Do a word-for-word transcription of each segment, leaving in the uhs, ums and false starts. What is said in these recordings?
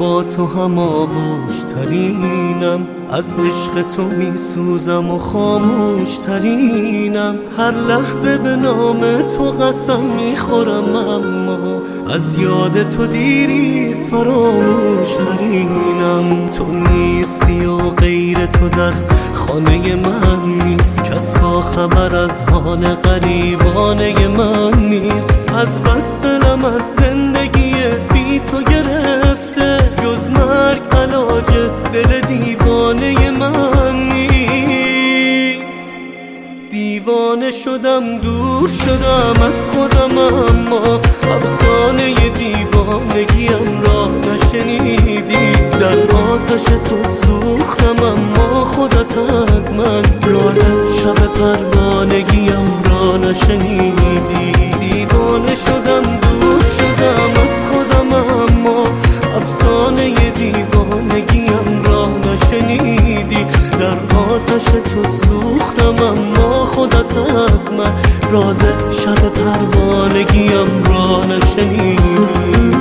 با تو هم آغوش ترینم، از عشق تو می سوزم و خاموش ترینم. هر لحظه به نام تو قسم می خورم، اما از یاد تو دیریست فراموش ترینم. تو نیستی و غیر تو در خانه من نیست، کس با خبر از حال غریبانه من نیست. از بس دلم از زندگی بی تو گرفته، جز مرگ علاج دل دیوانه من نیست. دیوانه شدم، دور شدم از خودم، اما افسانه دیوانگیم را نشنیدی. در آتش تو سوختم، اما خودت از من راز شب پروانگیم را نشنیدی. دیوانه شدم، دور شدم از خودم، اما افسانه دیوانگیم را نشنیدی. در آتش تو سوختم، اما خودت از من راز شب پروانگیم را نشنیدی.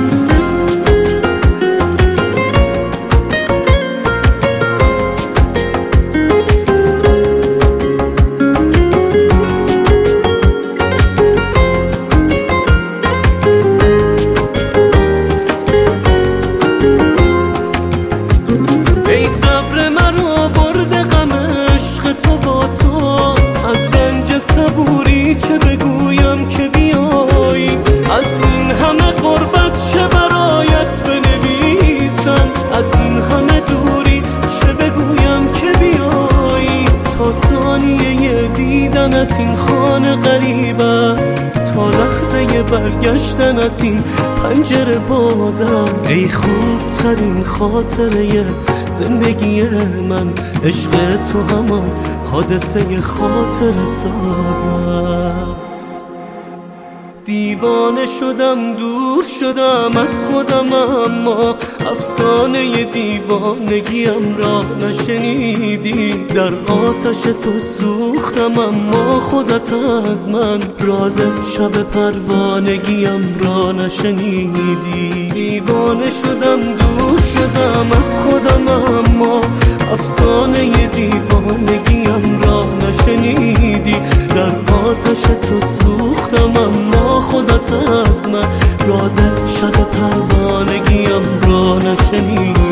چه بگویم که بیایی، از این همه قربت چه برایت بنویسم. از این همه دوری چه بگویم که بیایی. تا ثانیه دیدنت این خانه غریب است، تا لحظه برگشتنت این پنجره باز است. ای خوب ترین خاطره زندگی من، عشق تو همان حادثه خاطر ساز است. دیوانه شدم، دور شدم از خودم، اما افسانه دیوانگیم را نشنیدی. در آتش تو سوختم، اما خودت از من راز شب پروانگیم را نشنیدی. دیوانه شدم، دور شدم از خودم، اما افسانه دیوانگیم را نشنیدی. در آتش تو سوختم، اما خودت از من راز شب پروانگیم را نشنیدی.